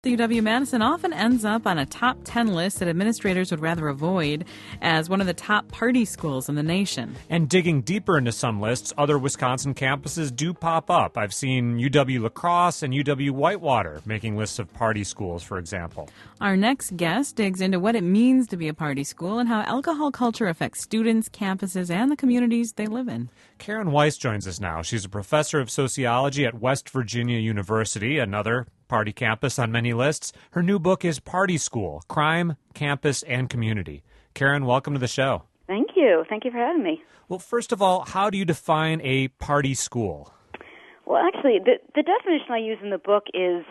The UW-Madison often ends up on a top 10 list that administrators would rather avoid as one of the top party schools in the nation. And digging deeper into some lists, other Wisconsin campuses do pop up. I've seen UW-La Crosse and UW-Whitewater making lists of party schools, for example. Our next guest digs into what it means to be a party school and how alcohol culture affects students, campuses, and the communities they live in. Karen Weiss joins us now. She's a professor of sociology at West Virginia University, another party campus on many lists. Her new book is Party School: Crime, Campus, and Community. Karen, welcome to the show. Thank you. Thank you for having me. Well, first of all, how do you define a party school? Well, actually, the definition I use in the book is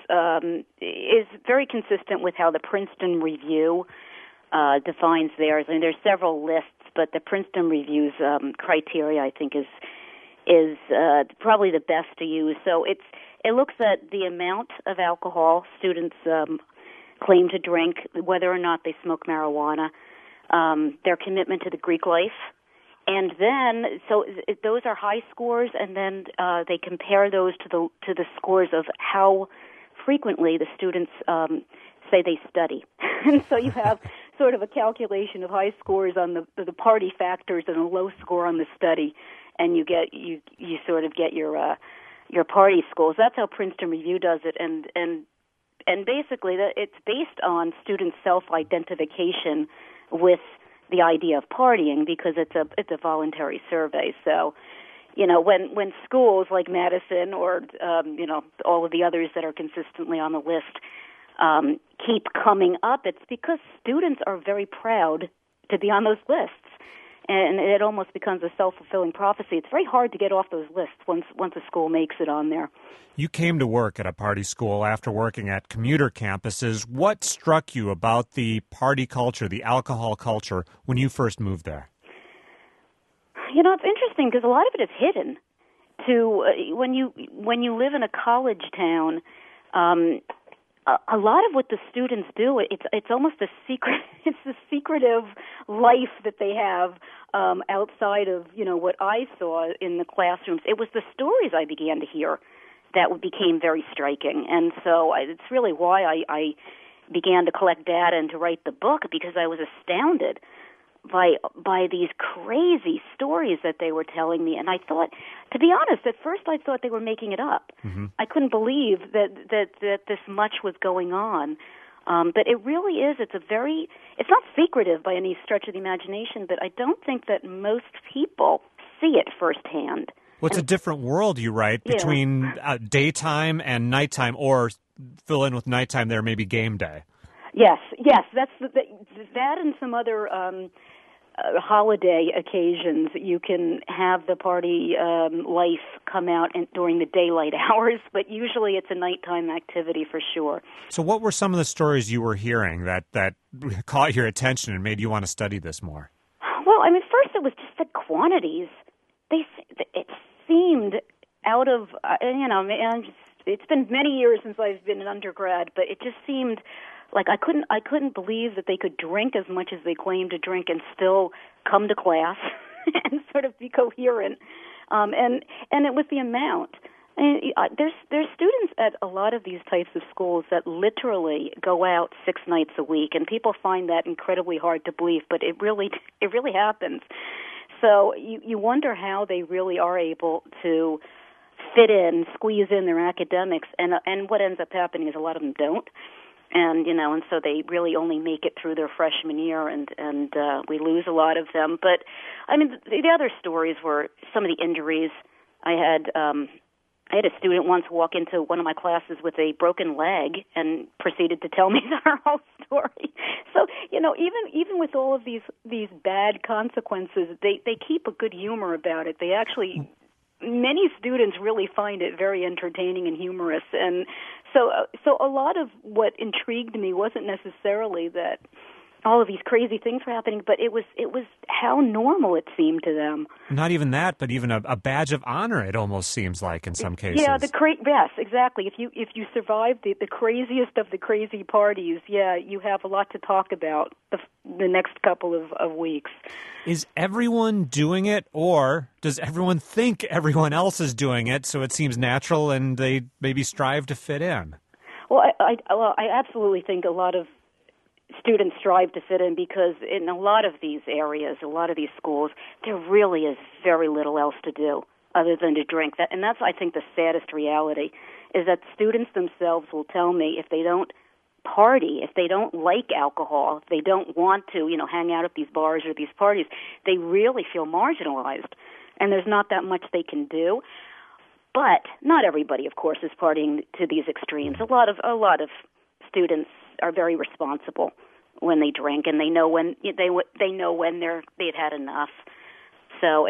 very consistent with how the Princeton Review defines theirs. I mean, there's several lists, but the Princeton Review's criteria, I think, is probably the best to use. So it looks at the amount of alcohol students claim to drink, whether or not they smoke marijuana, their commitment to the Greek life, and then those are high scores, and then they compare those to the scores of how frequently the students say they study. And so you have sort of a calculation of high scores on the party factors and a low score on the study, and you sort of get your party schools. That's how Princeton Review does it, and basically it's based on students' self-identification with the idea of partying because it's a voluntary survey. So, when schools like Madison or all of the others that are consistently on the list keep coming up, it's because students are very proud to be on those lists. And it almost becomes a self-fulfilling prophecy. It's very hard to get off those lists once a school makes it on there. You came to work at a party school after working at commuter campuses. What struck you about the party culture, the alcohol culture, when you first moved there? It's interesting because a lot of it is hidden. When you live in a college town, a lot of what the students do, it's almost a secret. It's a secretive life that they have outside of what I saw in the classrooms. It was the stories I began to hear that became very striking, and so it's really why I began to collect data and to write the book, because I was astounded by these crazy stories that they were telling me. And I thought, to be honest, at first I thought they were making it up. Mm-hmm. I couldn't believe that this much was going on. But it really is. It's not secretive by any stretch of the imagination, but I don't think that most people see it firsthand. Well, it's a different world, you write, between daytime and nighttime, or fill in with nighttime there, maybe game day. Yes, that's that and some other holiday occasions. You can have the party life come out during the daylight hours, but usually it's a nighttime activity for sure. So what were some of the stories you were hearing that caught your attention and made you want to study this more? Well, first it was just the quantities. It seemed out of, it's been many years since I've been an undergrad, but it just seemed like I couldn't believe that they could drink as much as they claimed to drink and still come to class and sort of be coherent. And it was the amount. There's students at a lot of these types of schools that literally go out 6 nights a week, and people find that incredibly hard to believe, but it really happens. So you wonder how they really are able to squeeze in their academics, and what ends up happening is a lot of them don't. And so they really only make it through their freshman year, and we lose a lot of them. But the other stories were some of the injuries. I had a student once walk into one of my classes with a broken leg and proceeded to tell me her whole story. So even with all of these bad consequences, they keep a good humor about it. They actually. Many students really find it very entertaining and humorous, and so a lot of what intrigued me wasn't necessarily that all of these crazy things were happening, but it was how normal it seemed to them. Not even that, but even a badge of honor, it almost seems like in some cases. Yeah, yes, exactly. If you survive the craziest of the crazy parties, you have a lot to talk about the next couple of weeks. Is everyone doing it, or does everyone think everyone else is doing it, so it seems natural and they maybe strive to fit in? Well, I absolutely think a lot of students strive to fit in because in a lot of these areas, a lot of these schools, there really is very little else to do other than to drink. And that's, I think, the saddest reality, is that students themselves will tell me if they don't party, if they don't like alcohol, if they don't want to, hang out at these bars or these parties, they really feel marginalized. And there's not that much they can do. But not everybody, of course, is partying to these extremes. A lot of students are very responsible when they drink, and they know when they've had enough. So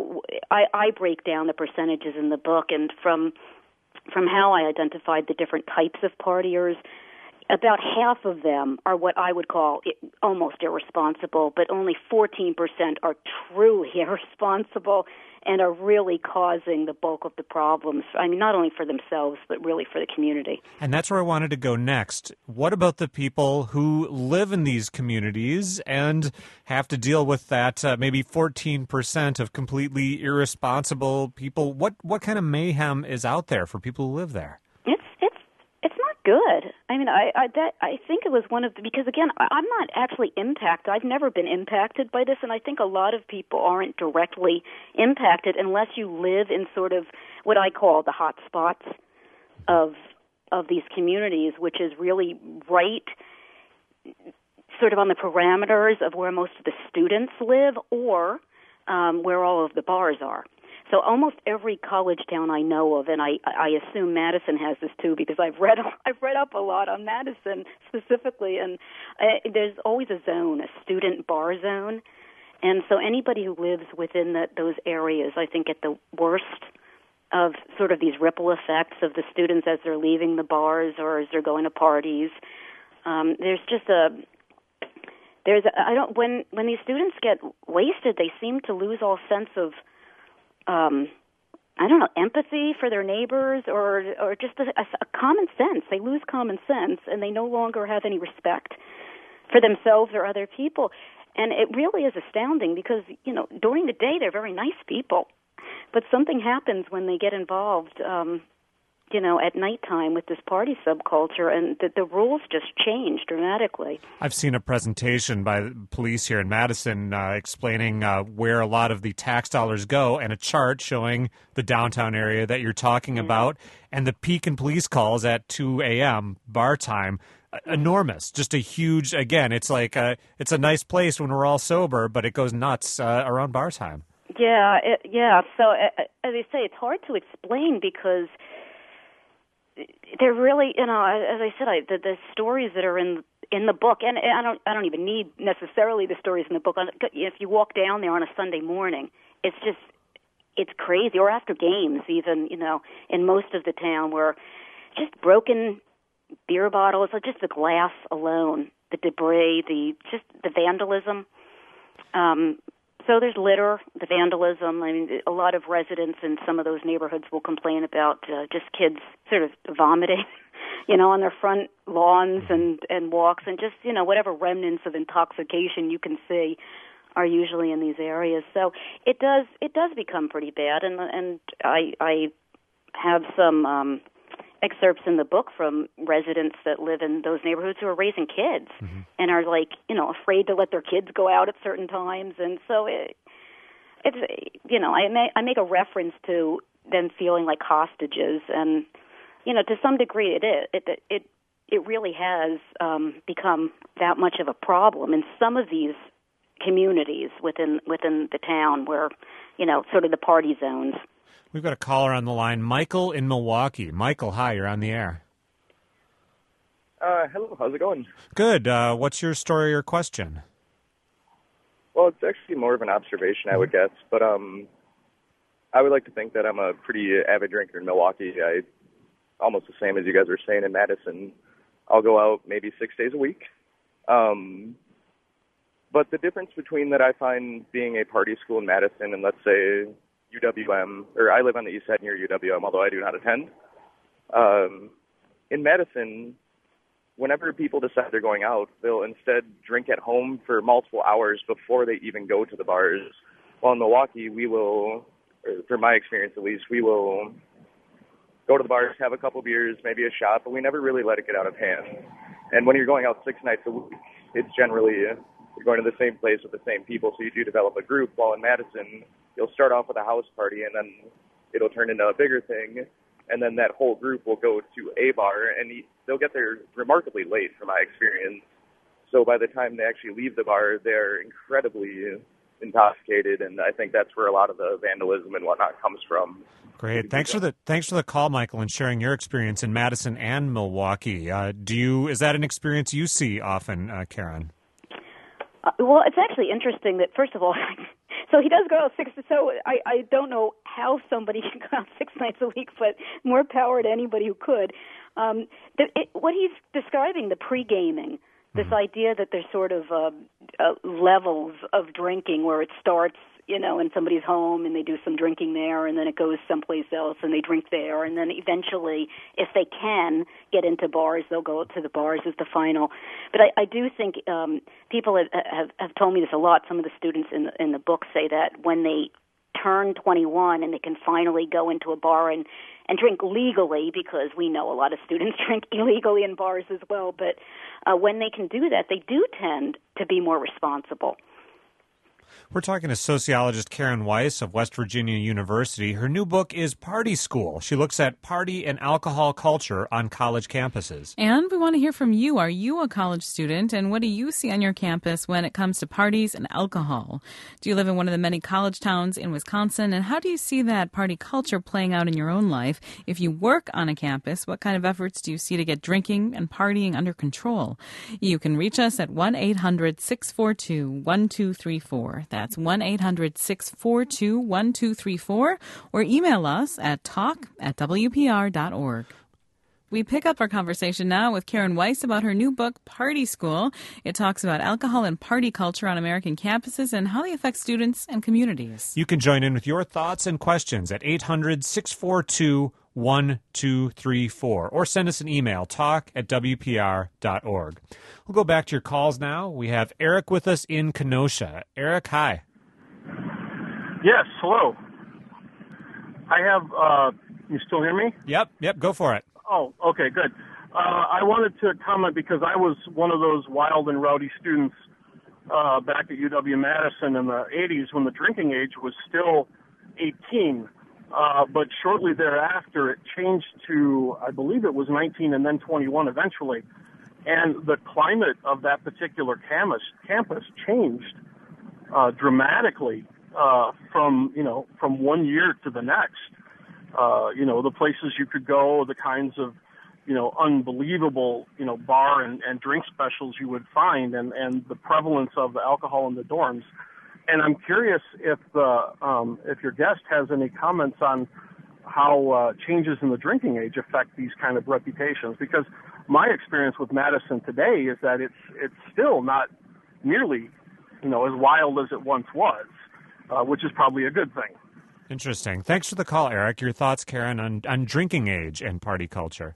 I break down the percentages in the book, and from how I identified the different types of partiers, about half of them are what I would call almost irresponsible, but only 14% are truly irresponsible and are really causing the bulk of the problems. I mean, not only for themselves, but really for the community. And that's where I wanted to go next. What about the people who live in these communities and have to deal with that maybe 14% of completely irresponsible people? What kind of mayhem is out there for people who live there? It's not good. I mean, I think it was one of because again, I'm not actually impacted. I've never been impacted by this, and I think a lot of people aren't directly impacted unless you live in sort of what I call the hot spots of these communities, which is really right sort of on the parameters of where most of the students live or where all of the bars are. So almost every college town I know of, and I assume Madison has this too, because I've read up a lot on Madison specifically, and there's always a zone, a student bar zone, and so anybody who lives within those areas, I think, get the worst of sort of these ripple effects of the students as they're leaving the bars or as they're going to parties. When these students get wasted, they seem to lose all sense of empathy for their neighbors or just a common sense. They lose common sense, and they no longer have any respect for themselves or other people. And it really is astounding because, during the day they're very nice people, but something happens when they get involved, at nighttime with this party subculture, and the rules just change dramatically. I've seen a presentation by the police here in Madison explaining where a lot of the tax dollars go, and a chart showing the downtown area that you're talking about, and the peak in police calls at 2 a.m. bar time. Enormous, just a huge, again, it's like it's a nice place when we're all sober, but it goes nuts around bar time. Yeah. So, as I say, it's hard to explain because they're really, as I said, the stories that are in the book, and I don't even need necessarily the stories in the book. If you walk down there on a Sunday morning, it's crazy. Or after games, even, in most of the town, where just broken beer bottles, or just the glass alone, the debris, the vandalism. So there's litter, the vandalism. I mean, a lot of residents in some of those neighborhoods will complain about just kids sort of vomiting, on their front lawns and walks, and just, whatever remnants of intoxication you can see are usually in these areas. So it does become pretty bad, and I have some excerpts in the book from residents that live in those neighborhoods who are raising kids and are afraid to let their kids go out at certain times, and so I make a reference to them feeling like hostages, and to some degree it really has become that much of a problem in some of these communities within the town where sort of the party zones. We've got a caller on the line, Michael in Milwaukee. Michael, hi, you're on the air. Hello, how's it going? Good. What's your story or question? Well, it's actually more of an observation, I would guess, but I would like to think that I'm a pretty avid drinker in Milwaukee. Almost the same as you guys were saying in Madison. I'll go out maybe 6 days a week. But the difference between that I find being a party school in Madison and, let's say, UWM, or I live on the east side near UWM, although I do not attend. In Madison, whenever people decide they're going out, they'll instead drink at home for multiple hours before they even go to the bars. While in Milwaukee, we will, or from my experience at least, we will go to the bars, have a couple beers, maybe a shot, but we never really let it get out of hand. And when you're going out 6 nights a week, it's generally you're going to the same place with the same people, so you do develop a group. While in Madison, you'll start off with a house party, and then it'll turn into a bigger thing, and then that whole group will go to a bar, and they'll get there remarkably late, from my experience. So by the time they actually leave the bar, they're incredibly intoxicated, and I think that's where a lot of the vandalism and whatnot comes from. Great. Thanks for the call, Michael, and sharing your experience in Madison and Milwaukee. Is that an experience you see often, Karen? Well, it's actually interesting that, first of all, so he does go out 6. So I don't know how somebody can go out 6 nights a week, but more power to anybody who could. What he's describing, the pre-gaming, this idea that there's sort of levels of drinking where it starts, in somebody's home and they do some drinking there, and then it goes someplace else and they drink there, and then eventually, if they can get into bars, they'll go to the bars as the final. But I do think people have told me this a lot. Some of the students in the book say that when they turn 21 and they can finally go into a bar and drink legally, because we know a lot of students drink illegally in bars as well, but when they can do that, they do tend to be more responsible. We're talking to sociologist Karen Weiss of West Virginia University. Her new book is Party School. She looks at party and alcohol culture on college campuses. And we want to hear from you. Are you a college student? And what do you see on your campus when it comes to parties and alcohol? Do you live in one of the many college towns in Wisconsin? And how do you see that party culture playing out in your own life? If you work on a campus, what kind of efforts do you see to get drinking and partying under control? You can reach us at 1-800-642-1234. That's 1-800-642-1234, or email us at talk@wpr.org. We pick up our conversation now with Karen Weiss about her new book, Party School. It talks about alcohol and party culture on American campuses and how they affect students and communities. You can join in with your thoughts and questions at 800-642-1234, or send us an email, talk@wpr.org. We'll go back to your calls now. We have Eric with us in Kenosha. Eric, hi. Yes, hello. I have, you still hear me? Yep, go for it. Oh, okay, good. I wanted to comment because I was one of those wild and rowdy students back at UW-Madison in the 80s when the drinking age was still 18. But shortly thereafter, it changed to, I believe it was 19 and then 21 eventually. And the climate of that particular campus changed dramatically from 1 year to the next. The places you could go, the kinds of, unbelievable, bar and drink specials you would find, and the prevalence of the alcohol in the dorms. And I'm curious if your guest has any comments on how changes in the drinking age affect these kind of reputations, because my experience with Madison today is that it's still not nearly, as wild as it once was, which is probably a good thing. Interesting. Thanks for the call, Eric. Your thoughts, Karen, on drinking age and party culture?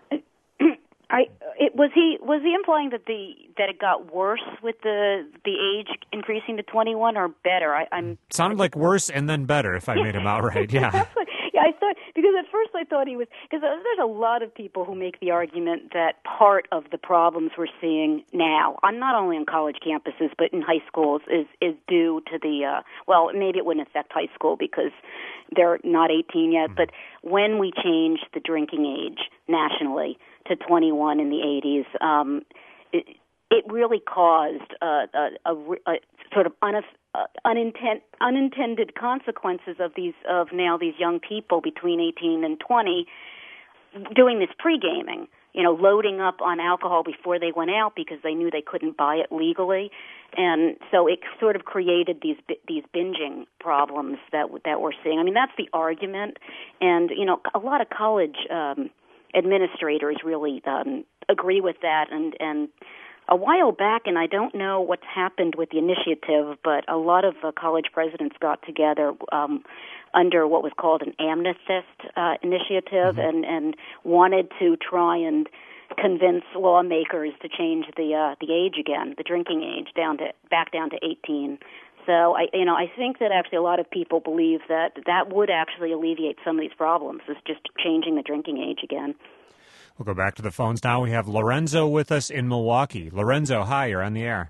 Was he implying that it got worse with the age increasing to 21, or better? Sounded like worse and then better, if I made him out right. Yeah. Yeah, I thought, because at first I thought he was, because there's a lot of people who make the argument that part of the problems we're seeing now, not only on college campuses but in high schools, is due to the, well, maybe it wouldn't affect high school because they're not 18 yet, but when we changed the drinking age nationally to 21 in the 80s, it really caused a sort of unintended consequences of these young people between 18 and 20 doing this pre-gaming, loading up on alcohol before they went out because they knew they couldn't buy it legally, and so it sort of created these binging problems that we're seeing. I mean, that's the argument, and a lot of college administrators really agree with that, and a while back, and I don't know what's happened with the initiative, but a lot of college presidents got together under what was called an amnestist initiative, and wanted to try and convince lawmakers to change the age again, the drinking age, back down to 18. So I think that actually a lot of people believe that would actually alleviate some of these problems, is just changing the drinking age again. We'll go back to the phones now. We have Lorenzo with us in Milwaukee. Lorenzo, hi, you're on the air.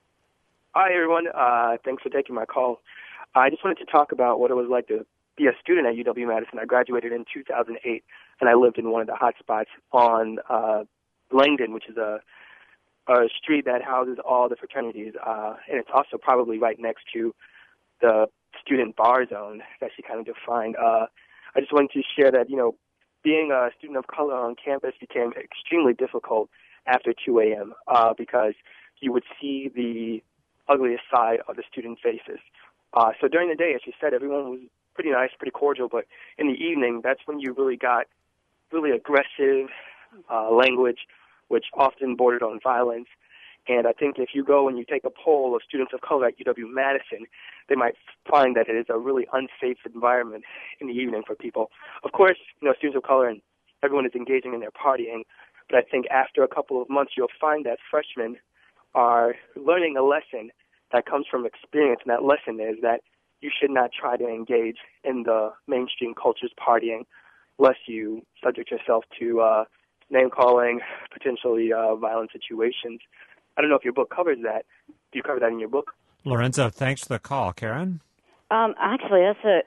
Hi, everyone. Thanks for taking my call. I just wanted to talk about what it was like to be a student at UW-Madison. I graduated in 2008, and I lived in one of the hot spots on Langdon, which is a street that houses all the fraternities, and it's also probably right next to the student bar zone that she kind of defined. I just wanted to share that, being a student of color on campus became extremely difficult after 2 a.m. Because you would see the ugliest side of the student faces. So during the day, as you said, everyone was pretty nice, pretty cordial, but in the evening, that's when you really got really aggressive language, which often bordered on violence. And I think if you go and you take a poll of students of color at UW-Madison, they might find that it is a really unsafe environment in the evening for people. Of course, students of color and everyone is engaging in their partying, but I think after a couple of months, you'll find that freshmen are learning a lesson that comes from experience, and that lesson is that you should not try to engage in the mainstream culture's partying lest you subject yourself to name-calling, potentially violent situations. I don't know if your book covers that. Do you cover that in your book? Lorenzo, thanks for the call. Karen? Actually,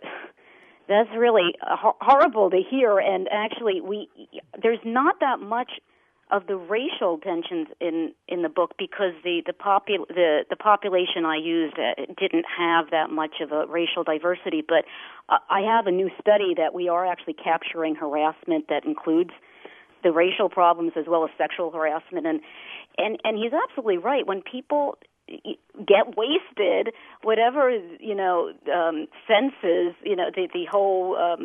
that's really horrible to hear, and actually, there's not that much of the racial tensions in the book because the population I used didn't have that much of a racial diversity. But I have a new study that we are actually capturing harassment that includes the racial problems as well as sexual harassment, and he's absolutely right. When people get wasted, whatever senses, the whole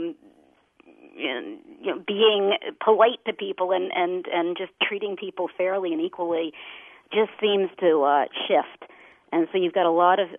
being polite to people and just treating people fairly and equally just seems to shift. And so you've got a lot of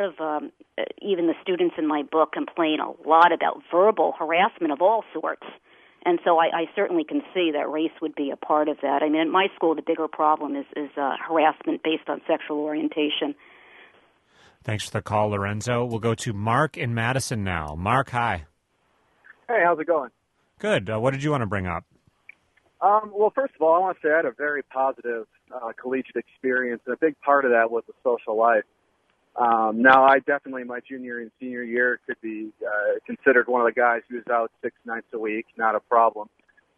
even the students in my book complain a lot about verbal harassment of all sorts. And so I certainly can see that race would be a part of that. I mean, at my school, the bigger problem is harassment based on sexual orientation. Thanks for the call, Lorenzo. We'll go to Mark in Madison now. Mark, hi. Hey, how's it going? Good. What did you want to bring up? Well, first of all, I want to say I had a very positive collegiate experience, and a big part of that was the social life. Now, I definitely, my junior and senior year, could be considered one of the guys who was out 6 nights a week, not a problem.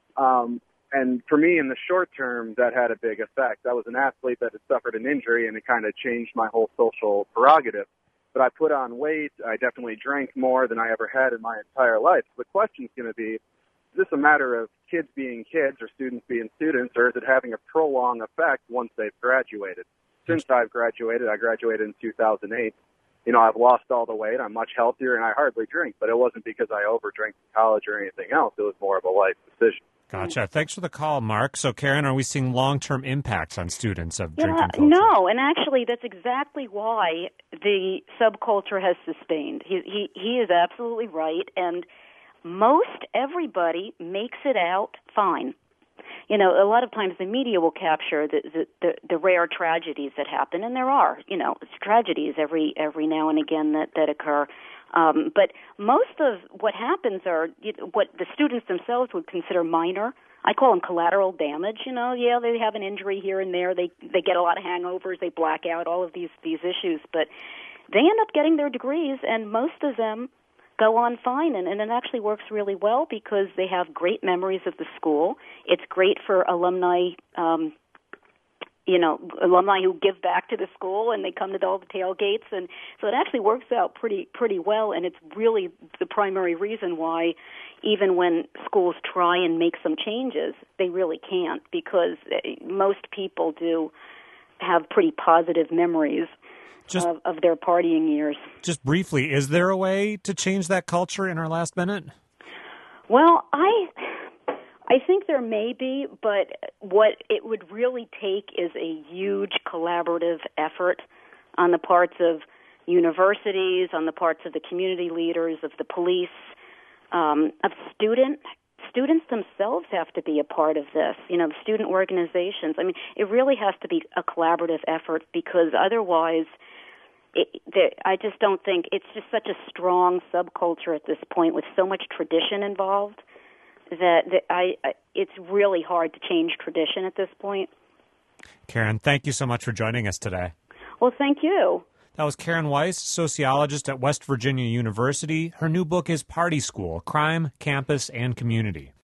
And for me, in the short term, that had a big effect. I was an athlete that had suffered an injury, and it kind of changed my whole social prerogative. But I put on weight. I definitely drank more than I ever had in my entire life. The question is going to be, is this a matter of kids being kids or students being students, or is it having a prolonged effect once they've graduated? Since I've graduated, I graduated in 2008, I've lost all the weight. I'm much healthier, and I hardly drink. But it wasn't because I overdrank in college or anything else. It was more of a life decision. Gotcha. Thanks for the call, Mark. So, Karen, are we seeing long-term impacts on students of drinking culture? No, and actually that's exactly why the subculture has sustained. He is absolutely right, and most everybody makes it out fine. A lot of times the media will capture the rare tragedies that happen, and there are, tragedies every now and again that occur. But most of what happens are what the students themselves would consider minor. I call them collateral damage. They have an injury here and there. They get a lot of hangovers. They black out. All of these issues, but they end up getting their degrees, and most of them go on fine, and it actually works really well because they have great memories of the school. It's great for alumni, alumni who give back to the school, and they come to all the tailgates, and so it actually works out pretty well, and it's really the primary reason why even when schools try and make some changes, they really can't, because most people do have pretty positive memories of their partying years. Just briefly, is there a way to change that culture in our last minute? Well, I think there may be, but what it would really take is a huge collaborative effort on the parts of universities, on the parts of the community leaders, of the police, of students. Students themselves have to be a part of this, the student organizations. I mean, it really has to be a collaborative effort, because otherwise I just don't think it's just such a strong subculture at this point with so much tradition involved that it's really hard to change tradition at this point. Karen, thank you so much for joining us today. Well, thank you. That was Karen Weiss, sociologist at West Virginia University. Her new book is Party School: Crime, Campus, and Community.